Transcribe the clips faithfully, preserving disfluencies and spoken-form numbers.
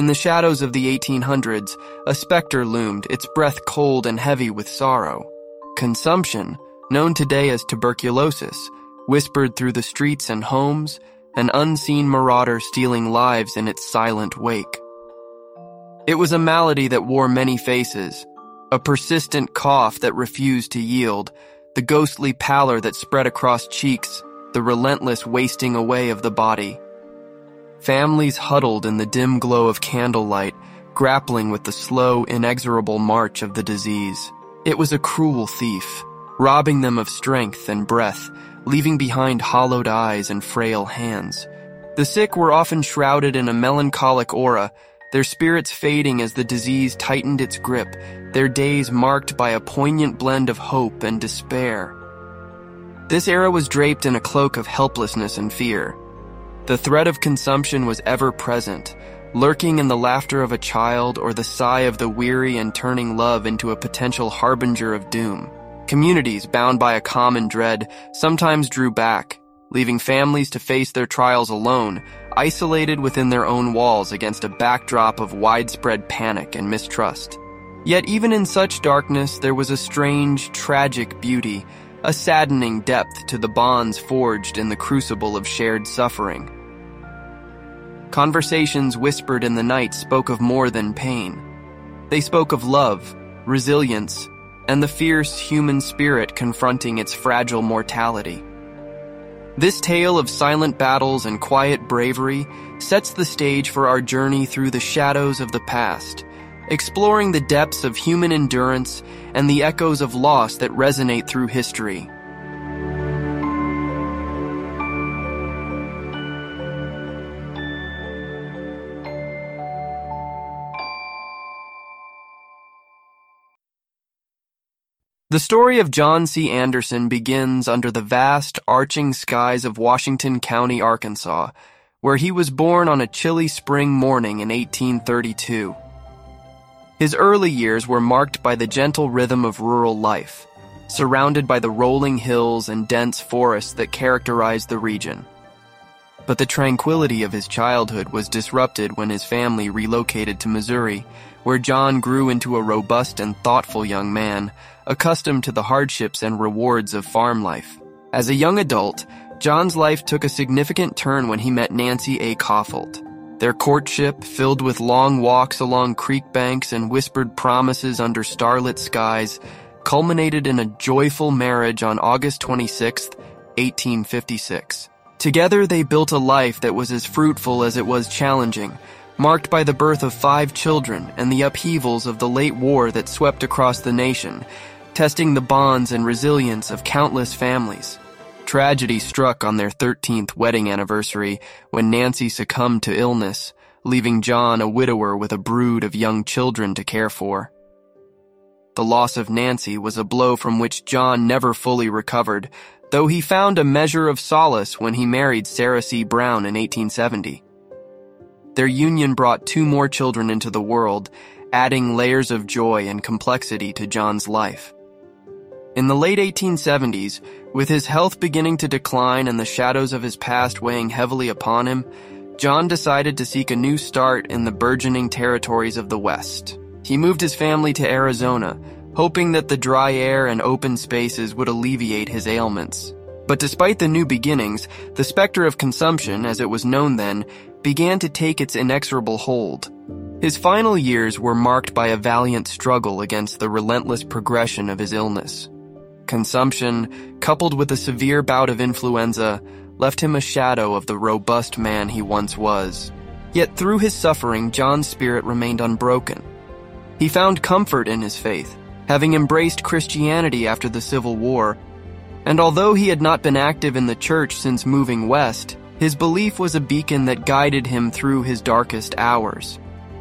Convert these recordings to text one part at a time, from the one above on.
In the shadows of the eighteen hundreds, a specter loomed, its breath cold and heavy with sorrow. Consumption, known today as tuberculosis, whispered through the streets and homes, an unseen marauder stealing lives in its silent wake. It was a malady that wore many faces, a persistent cough that refused to yield, the ghostly pallor that spread across cheeks, the relentless wasting away of the body. Families huddled in the dim glow of candlelight, grappling with the slow, inexorable march of the disease. It was a cruel thief, robbing them of strength and breath, leaving behind hollowed eyes and frail hands. The sick were often shrouded in a melancholic aura, their spirits fading as the disease tightened its grip, their days marked by a poignant blend of hope and despair. This era was draped in a cloak of helplessness and fear. The threat of consumption was ever present, lurking in the laughter of a child or the sigh of the weary and turning love into a potential harbinger of doom. Communities, bound by a common dread, sometimes drew back, leaving families to face their trials alone, isolated within their own walls against a backdrop of widespread panic and mistrust. Yet even in such darkness, there was a strange, tragic beauty, a saddening depth to the bonds forged in the crucible of shared suffering. Conversations whispered in the night spoke of more than pain. They spoke of love, resilience, and the fierce human spirit confronting its fragile mortality. This tale of silent battles and quiet bravery sets the stage for our journey through the shadows of the past, exploring the depths of human endurance and the echoes of loss that resonate through history. The story of John C. Anderson begins under the vast, arching skies of Washington County, Arkansas, where he was born on a chilly spring morning in eighteen thirty-two. His early years were marked by the gentle rhythm of rural life, surrounded by the rolling hills and dense forests that characterized the region. But the tranquility of his childhood was disrupted when his family relocated to Missouri, where John grew into a robust and thoughtful young man, accustomed to the hardships and rewards of farm life. As a young adult, John's life took a significant turn when he met Nancy A. Koffold. Their courtship, filled with long walks along creek banks and whispered promises under starlit skies, culminated in a joyful marriage on August twenty-sixth, eighteen fifty-six. Together they built a life that was as fruitful as it was challenging, marked by the birth of five children and the upheavals of the late war that swept across the nation, testing the bonds and resilience of countless families. Tragedy struck on their thirteenth wedding anniversary when Nancy succumbed to illness, leaving John a widower with a brood of young children to care for. The loss of Nancy was a blow from which John never fully recovered, though he found a measure of solace when he married Sarah C. Brown in eighteen seventy. Their union brought two more children into the world, adding layers of joy and complexity to John's life. In the late eighteen seventies, with his health beginning to decline and the shadows of his past weighing heavily upon him, John decided to seek a new start in the burgeoning territories of the West. He moved his family to Arizona, hoping that the dry air and open spaces would alleviate his ailments. But despite the new beginnings, the specter of consumption, as it was known then, began to take its inexorable hold. His final years were marked by a valiant struggle against the relentless progression of his illness. Consumption, coupled with a severe bout of influenza, left him a shadow of the robust man he once was. Yet through his suffering, John's spirit remained unbroken. He found comfort in his faith, having embraced Christianity after the Civil War, and although he had not been active in the church since moving west, his belief was a beacon that guided him through his darkest hours.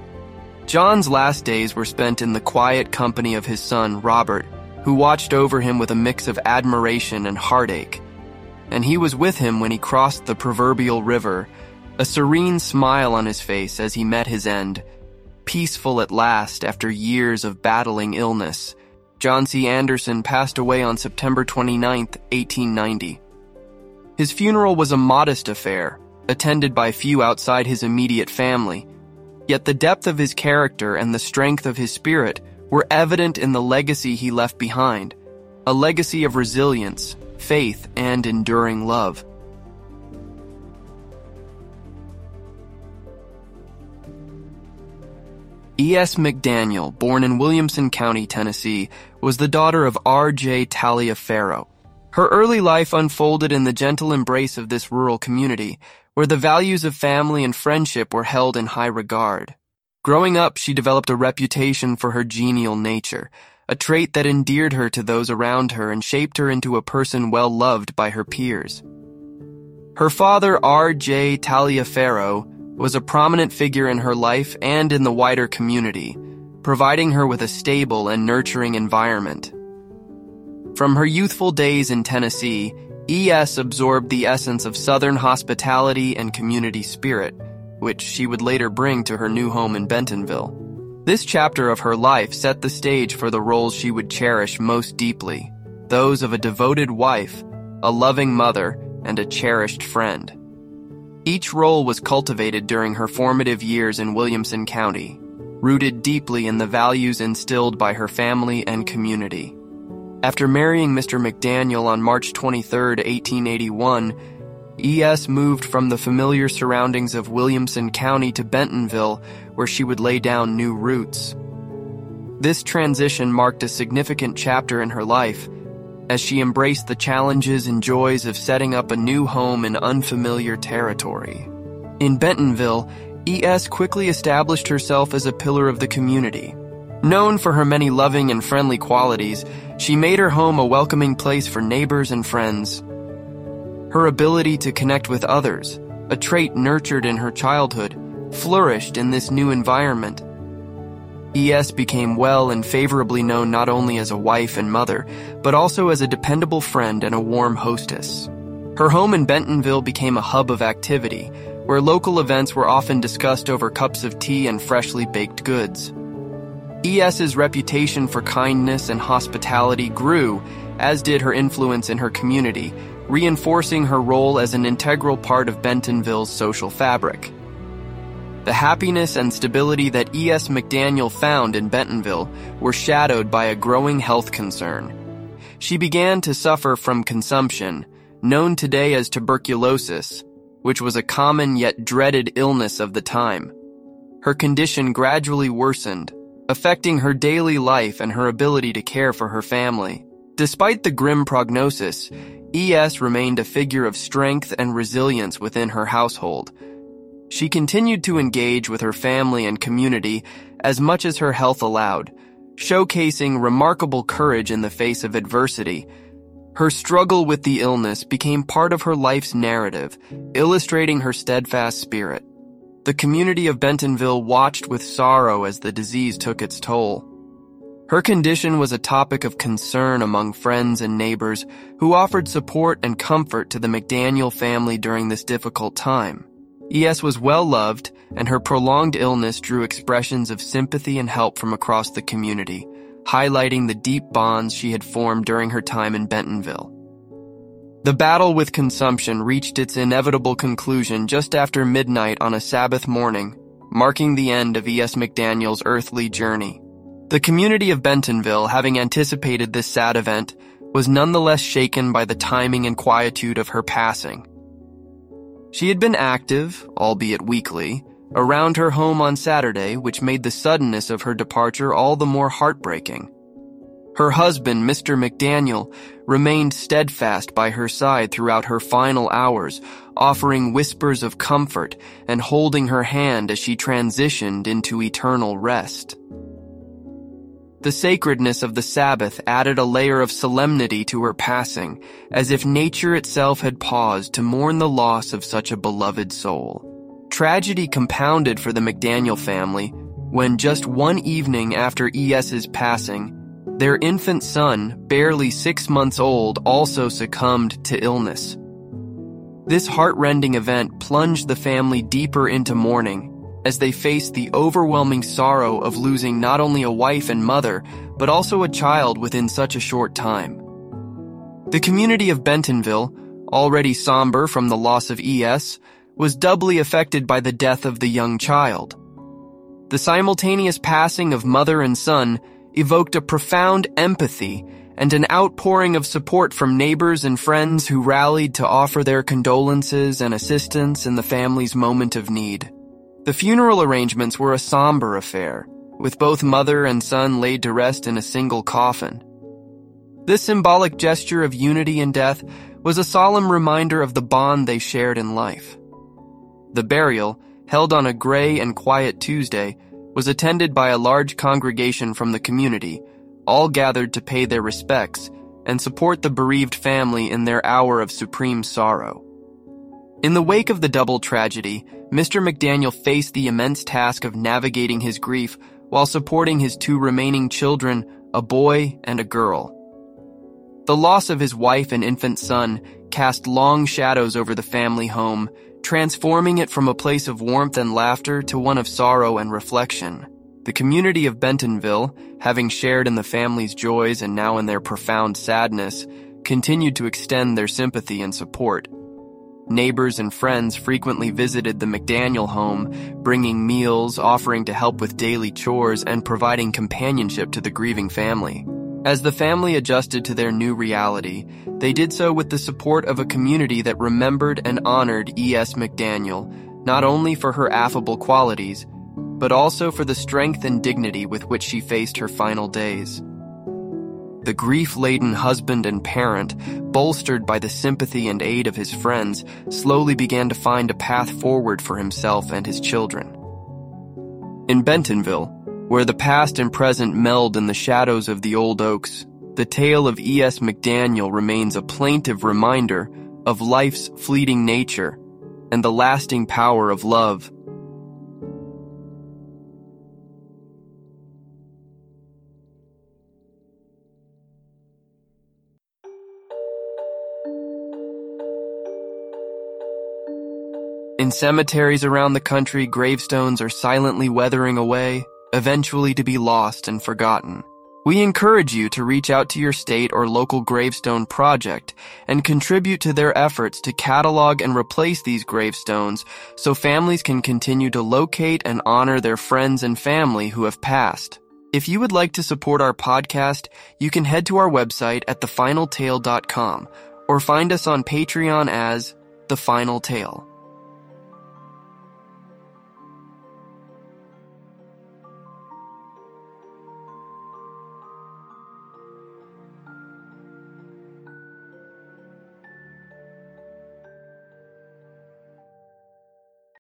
John's last days were spent in the quiet company of his son, Robert, who watched over him with a mix of admiration and heartache. And he was with him when he crossed the proverbial river, a serene smile on his face as he met his end. Peaceful at last after years of battling illness, John C. Anderson passed away on September twenty-ninth, eighteen ninety. His funeral was a modest affair, attended by few outside his immediate family. Yet the depth of his character and the strength of his spirit were evident in the legacy he left behind, a legacy of resilience, faith, and enduring love. E S McDaniel, born in Williamson County, Tennessee, was the daughter of R J Taliaferro. Her early life unfolded in the gentle embrace of this rural community, where the values of family and friendship were held in high regard. Growing up, she developed a reputation for her genial nature, a trait that endeared her to those around her and shaped her into a person well loved by her peers. Her father, R J Taliaferro, was a prominent figure in her life and in the wider community, providing her with a stable and nurturing environment. From her youthful days in Tennessee, E S absorbed the essence of Southern hospitality and community spirit, which she would later bring to her new home in Bentonville. This chapter of her life set the stage for the roles she would cherish most deeply, those of a devoted wife, a loving mother, and a cherished friend. Each role was cultivated during her formative years in Williamson County, rooted deeply in the values instilled by her family and community. After marrying Mister McDaniel on March twenty-third, eighteen eighty-one, E S moved from the familiar surroundings of Williamson County to Bentonville, where she would lay down new roots. This transition marked a significant chapter in her life, as she embraced the challenges and joys of setting up a new home in unfamiliar territory. In Bentonville, E S quickly established herself as a pillar of the community. Known for her many loving and friendly qualities, she made her home a welcoming place for neighbors and friends. Her ability to connect with others, a trait nurtured in her childhood, flourished in this new environment. E S became well and favorably known not only as a wife and mother, but also as a dependable friend and a warm hostess. Her home in Bentonville became a hub of activity, where local events were often discussed over cups of tea and freshly baked goods. ES's reputation for kindness and hospitality grew, as did her influence in her community, reinforcing her role as an integral part of Bentonville's social fabric. The happiness and stability that E S McDaniel found in Bentonville were shadowed by a growing health concern. She began to suffer from consumption, known today as tuberculosis, which was a common yet dreaded illness of the time. Her condition gradually worsened, affecting her daily life and her ability to care for her family. Despite the grim prognosis, E S remained a figure of strength and resilience within her household. She continued to engage with her family and community as much as her health allowed, showcasing remarkable courage in the face of adversity. Her struggle with the illness became part of her life's narrative, illustrating her steadfast spirit. The community of Bentonville watched with sorrow as the disease took its toll. Her condition was a topic of concern among friends and neighbors who offered support and comfort to the McDaniel family during this difficult time. E S was well loved, and her prolonged illness drew expressions of sympathy and help from across the community, highlighting the deep bonds she had formed during her time in Bentonville. The battle with consumption reached its inevitable conclusion just after midnight on a Sabbath morning, marking the end of E S McDaniel's earthly journey. The community of Bentonville, having anticipated this sad event, was nonetheless shaken by the timing and quietude of her passing. She had been active, albeit weakly, around her home on Saturday, which made the suddenness of her departure all the more heartbreaking. Her husband, Mister McDaniel, remained steadfast by her side throughout her final hours, offering whispers of comfort and holding her hand as she transitioned into eternal rest. The sacredness of the Sabbath added a layer of solemnity to her passing, as if nature itself had paused to mourn the loss of such a beloved soul. Tragedy compounded for the McDaniel family when just one evening after E S's passing, their infant son, barely six months old, also succumbed to illness. This heart-rending event plunged the family deeper into mourning, as they faced the overwhelming sorrow of losing not only a wife and mother, but also a child within such a short time. The community of Bentonville, already somber from the loss of E S, was doubly affected by the death of the young child. The simultaneous passing of mother and son evoked a profound empathy and an outpouring of support from neighbors and friends who rallied to offer their condolences and assistance in the family's moment of need. The funeral arrangements were a somber affair, with both mother and son laid to rest in a single coffin. This symbolic gesture of unity in death was a solemn reminder of the bond they shared in life. The burial, held on a gray and quiet Tuesday, was attended by a large congregation from the community, all gathered to pay their respects and support the bereaved family in their hour of supreme sorrow. In the wake of the double tragedy, Mister McDaniel faced the immense task of navigating his grief while supporting his two remaining children, a boy and a girl. The loss of his wife and infant son cast long shadows over the family home, transforming it from a place of warmth and laughter to one of sorrow and reflection. The community of Bentonville, having shared in the family's joys and now in their profound sadness, continued to extend their sympathy and support. Neighbors and friends frequently visited the McDaniel home, bringing meals, offering to help with daily chores, and providing companionship to the grieving family. As the family adjusted to their new reality, they did so with the support of a community that remembered and honored E S McDaniel, not only for her affable qualities, but also for the strength and dignity with which she faced her final days. The grief-laden husband and parent, bolstered by the sympathy and aid of his friends, slowly began to find a path forward for himself and his children. In Bentonville, where the past and present meld in the shadows of the old oaks, the tale of E S McDaniel remains a plaintive reminder of life's fleeting nature and the lasting power of love. In cemeteries around the country, gravestones are silently weathering away, eventually to be lost and forgotten. We encourage you to reach out to your state or local gravestone project and contribute to their efforts to catalog and replace these gravestones so families can continue to locate and honor their friends and family who have passed. If you would like to support our podcast, you can head to our website at the final tale dot com or find us on Patreon as The Final Tale.